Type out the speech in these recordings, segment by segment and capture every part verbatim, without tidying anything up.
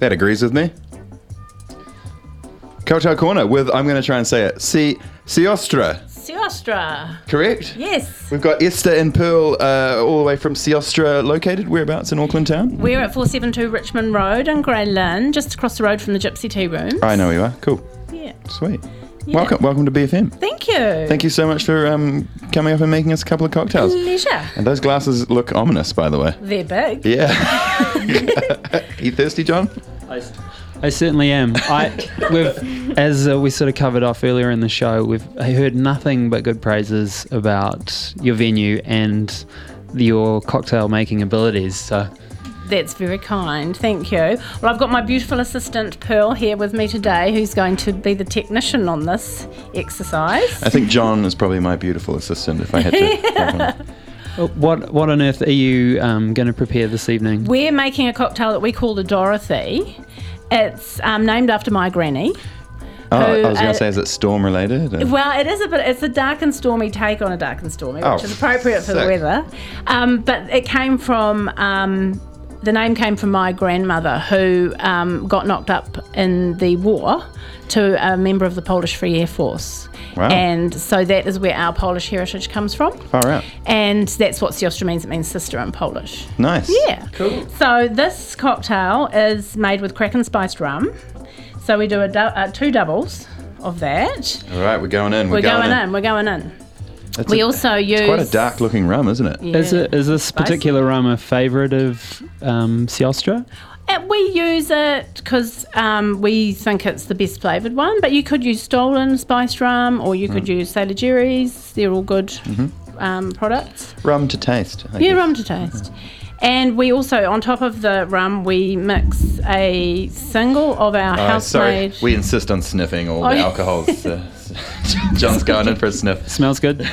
That agrees with me. Cocktail Corner with, I'm going to try and say it, Si Siostra. Siostra. Correct? Yes. We've got Esther and Pearl uh, all the way from Siostra located. Whereabouts in Auckland town? We're at four seventy-two Richmond Road in Grey Lynn, just across the road from the Gypsy Tea Room. I know you are. Cool. Yeah. Sweet. Yeah. Welcome welcome to B F M. Thank you. Thank you so much for um, coming up and making us a couple of cocktails. Pleasure. And those glasses look ominous, by the way. They're big. Yeah. You thirsty, John? I, I certainly am. I, we've, as uh, we sort of covered off earlier in the show, we've I heard nothing but good praises about your venue and your cocktail making abilities. So. That's very kind. Thank you. Well, I've got my beautiful assistant, Pearl, here with me today, who's going to be the technician on this exercise. I think John is probably my beautiful assistant if I had to. What what on earth are you um, going to prepare this evening? We're making a cocktail that we call the Dorothy. It's um, named after my granny. Oh, who, I was going uh, to say, is it storm related? Or? Well, it is a bit. It's a dark and stormy take on a dark and stormy, Oh, which is appropriate for the sick. weather. Um, but it came from. Um, the name came from my grandmother, who um, got knocked up in the war to a member of the Polish Free Air Force. Wow. And so that is where our Polish heritage comes from. Far out. And that's what Siostra means. It means sister in Polish. Nice. Yeah. Cool. So this cocktail is made with crack and spiced rum. So we do a du- uh, two doubles of that. All right, we're going in. We're, We're going, in. We're going in. That's we a, also use... It's quite a dark looking rum, isn't it? Yeah. Is it is this Spicy. particular rum a favourite of um, Siostra? Uh, we use it because um, we think it's the best flavoured one, but you could use stolen spiced rum, or you could Mm. use Sailor Jerry's. They're all good Mm-hmm. um, products. Rum to taste. I Yeah, guess. rum to taste. And we also, on top of the rum, we mix a single of our Uh, sorry, house-made... we insist on sniffing all Oh, the yeah. alcohols. Uh, John's going in for a sniff. Smells good.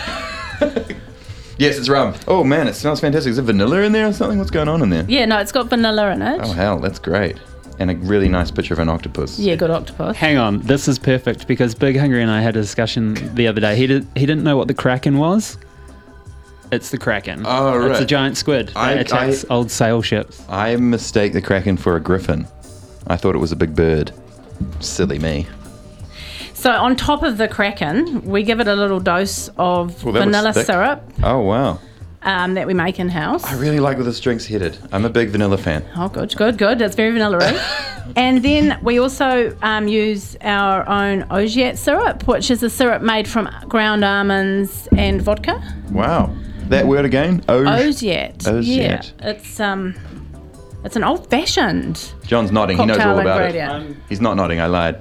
Yes, it's rum. Oh man, it smells fantastic. Is there vanilla in there or something? What's going on in there? Yeah, no, it's got vanilla in it. Oh hell, that's great. And a really nice picture of an octopus. Yeah, good octopus. Hang on, this is perfect because Big Hungry and I had a discussion the other day. He did he didn't know what the Kraken was. It's the Kraken. Oh, right. It's a giant squid I- that attacks I- old sail ships. I mistake the kraken for a griffin. I thought it was a big bird. Silly me. So on top of the Kraken, we give it a little dose of Well, that looks vanilla thick. syrup Oh wow. um, that we make in-house. I really like where this drink's headed. I'm a big vanilla fan. Oh, good, good, good. It's very vanilla-y. And then we also um, use our own Ogiat syrup, which is a syrup made from ground almonds and vodka. Wow. That word again? Oge. Ogiat. Ogiat. Yeah, it's um, it's an old-fashioned John's nodding. He knows cocktail all about ingredient. it. He's not nodding. I lied.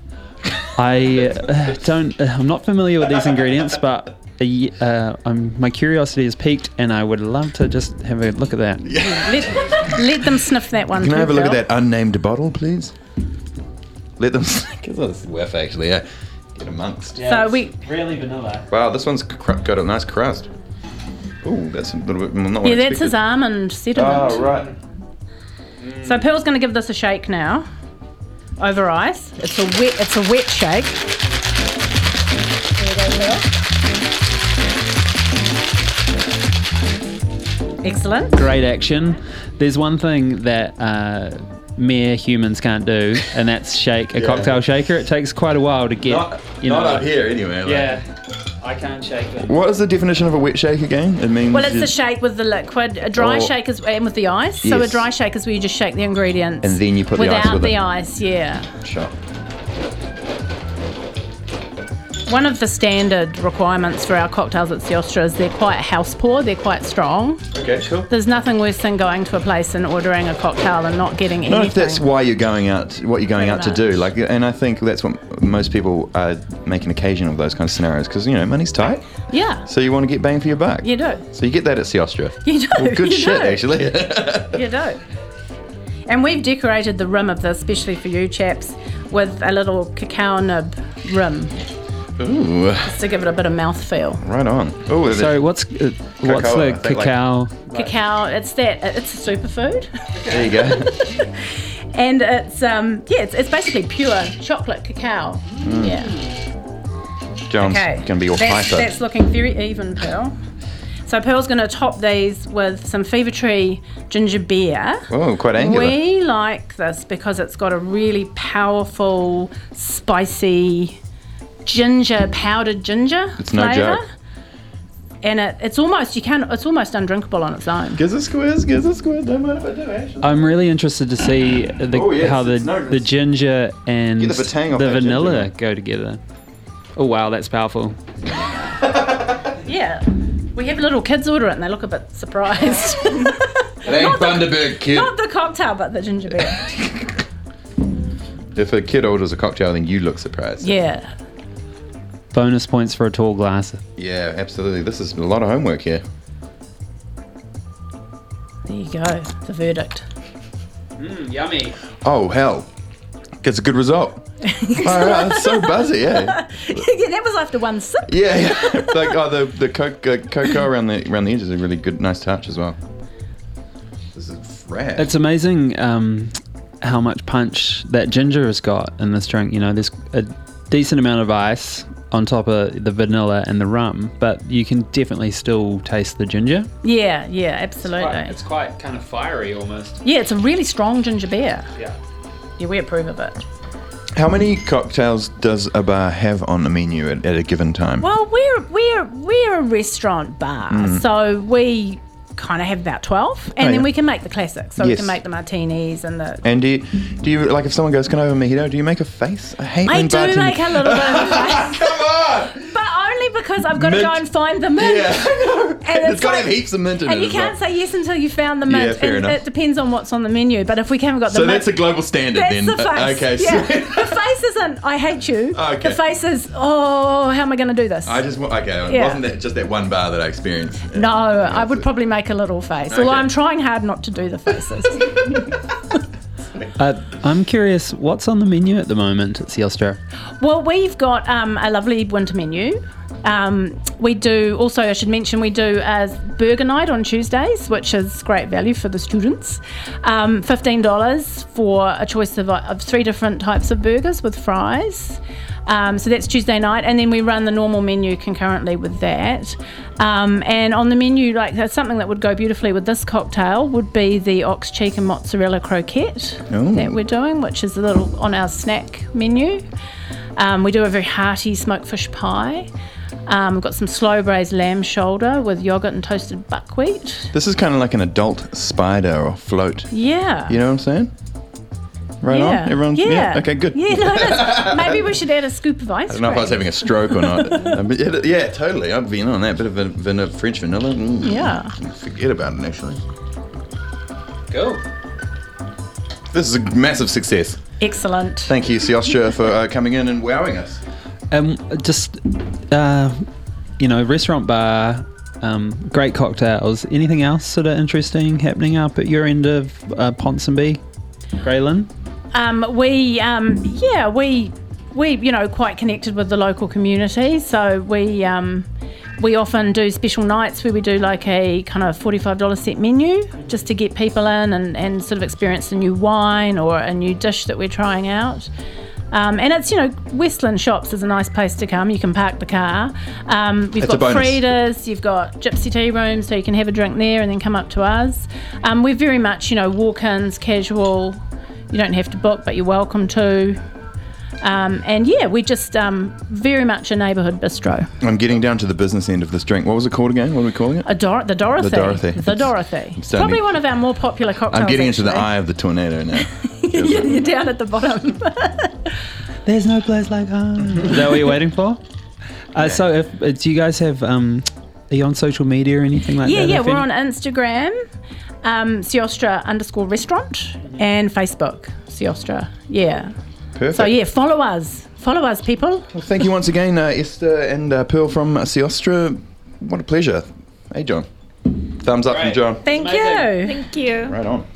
I uh, don't. Uh, I'm not familiar with these ingredients, but uh, y- uh, I'm, my curiosity is piqued, and I would love to just have a look at that. Let, let them sniff that one. Can too, I have a look at Phil. that unnamed bottle, please? Let them. Give us a whiff, actually. Yeah. Get amongst. So we- really vanilla. Wow, this one's cr- got a nice crust. Ooh, that's a little bit not what Yeah, I that's his expected. almond sediment. Oh, right. So Pearl's going to give this a shake now, over ice. It's a wet. It's a wet shake. There you go, Pearl. Excellent. Great action. There's one thing that uh, mere humans can't do, and that's shake a Yeah. cocktail shaker. It takes quite a while to get. Not, you not know, up here, anyway. Like. Yeah, I can't shake them. What is the definition of a wet shake again? It means. Well, it's you- the shake with the liquid. A dry Oh. shake is and with the ice. So a Yes. dry shake is where you just shake the ingredients. And then you put the without ice with the it. ice. Yeah. Sure. One of the standard requirements for our cocktails at Siostra is they're quite house pour. They're quite strong. Okay, cool. There's nothing worse than going to a place and ordering a cocktail and not getting anything. Not if that's why you're going out, what you're going Pretty out to much. do. Like, and I think that's what most people uh, make an occasion of those kind of scenarios because you know money's tight, Yeah, so you want to get bang for your buck. you do. So you get that at Siostra. You do. Well, good you shit, do. actually. You do. And we've decorated the rim of this, especially for you chaps, with a little cacao nib rim, Ooh, just to give it a bit of mouthfeel. right on. Oh, So what's uh, what's Cocoa, I the think, like- cacao? Cacao, it's that. It's a superfood, there you go. and it's um yeah, it's, it's basically pure chocolate cacao. Mm. Yeah. John's Okay. going to be all that's, hyper. that's looking very even, Pearl. So Pearl's going to top these with some Fever Tree ginger beer. Oh, quite angular. We like this because it's got a really powerful, spicy ginger, powdered ginger It's no flavour. joke. And it, it's almost you can it's almost undrinkable on its own. Gives a squiz, gives a squiz. Don't mind if I do, actually. I'm really interested to see the, Oh, yes, how the, it's no- the ginger and Get the batang off the that vanilla ginger. go together. Oh wow, that's powerful. Yeah. We have little kids order it and they look a bit surprised. It ain't Bundaberg, kid. Not the cocktail, but the ginger beer. If a kid orders a cocktail, then you look surprised. Yeah. Bonus points for a tall glass. Yeah, absolutely. This is a lot of homework here. There you go. The verdict. Mm, yummy. Oh, hell. Gets a good result. All right, that's so buzzy, yeah. Yeah, that was after one sip. Yeah, yeah. Like, oh, the, the coke, uh, cocoa around the around the edges is a really good, nice touch as well. This is rad. It's amazing um, how much punch that ginger has got in this drink. You know, there's a decent amount of ice on top of the vanilla and the rum, but you can definitely still taste the ginger. Yeah, yeah, absolutely. quite kind of fiery almost. Yeah, it's a really strong ginger beer. Yeah. Yeah, we approve of it. How many cocktails does a bar have on the menu at, at a given time? Well, we're we're we're a restaurant bar, so we kind of have about twelve, and Oh, then yeah. we can make the classics. So we Yes. can make the martinis and the. And do you, do you, like, if someone goes, can I have a mojito, do you make a face? I hate I when do bartenders- make a little bit of a face, Come on! but only because I've got to Mint. go and find the mint. Yeah, I know. And It's got to like- have heaps of mint in And it you as well. can't say yes until you found the mint. Yeah, fair and enough. it depends on what's on the menu. But if we haven't got the So mint, that's a global standard that's then. the face. Uh, Okay, yeah. sweet. The face isn't, I hate you. Okay. The face is, oh, how am I going to do this? I just want, okay, it Yeah. wasn't that just that one bar that I experienced. no, I would so- probably make a little face. Although Okay. I'm trying hard not to do the faces. Uh, I'm curious, what's on the menu at the moment at Seostra? Well, we've got um, a lovely winter menu. Um, we do, also I should mention, we do a burger night on Tuesdays, which is great value for the students. Um, fifteen dollars for a choice of, of three different types of burgers with fries. Um, so that's Tuesday night, and then we run the normal menu concurrently with that. Um, and on the menu, like that's something that would go beautifully with this cocktail would be the ox cheek and mozzarella croquette Ooh. that we're doing, which is a little on our snack menu. Um, we do a very hearty smoked fish pie. Um, we've got some slow braised lamb shoulder with yogurt and toasted buckwheat. This is kind of like an adult spider or float. Yeah. You know what I'm saying? Right yeah. on? Everyone's, yeah. Okay, good. Yeah, no, that's, maybe we should add a scoop of ice I don't know if I was having a stroke or not. Uh, but yeah, yeah, totally. I'd be in on that. Bit of van- van- French vanilla. Mm. Yeah. Forget about it, actually. Cool. This is a massive success. Excellent. Thank you, Seostra, for uh, coming in and wowing us. Um, just, uh, you know, restaurant bar, um, great cocktails. Anything else sort of interesting happening up at your end of uh, Ponsonby, Graylin? Um, we, um, yeah, we, we, you know, quite connected with the local community. So we, um, we often do special nights where we do like a kind of forty-five dollars set menu just to get people in and, and sort of experience a new wine or a new dish that we're trying out. Um, and it's, you know, Westland Shops is a nice place to come. You can park the car. Um, we've That's a got bonus. Frida's, you've got Gypsy Tea Rooms, so you can have a drink there and then come up to us. Um, we're very much, you know, walk-ins, casual. You don't have to book, but you're welcome to. Um, and yeah, we're just um, very much a neighbourhood bistro. I'm getting down to the business end of this drink. What was it called again? What are we calling it? A Dor- the Dorothy. The Dorothy. The It's- Dorothy. I'm It's starting- probably one of our more popular cocktails. I'm getting into the actually. eye of the tornado now. You're down at the bottom. There's no place like home. Is that what you're waiting for? Uh, so, if uh, do you guys have? Um, are you on social media or anything like yeah, that? yeah, If we're any- on Instagram, um, Seostra underscore restaurant, and Facebook, Seostra. Yeah. Perfect. So yeah, follow us. Follow us, people. Well, thank you once again, uh, Esther and uh, Pearl from Seostra. What a pleasure. Hey, John. Thumbs up from Great. John. Thank Amazing. you. Thank you. Right on.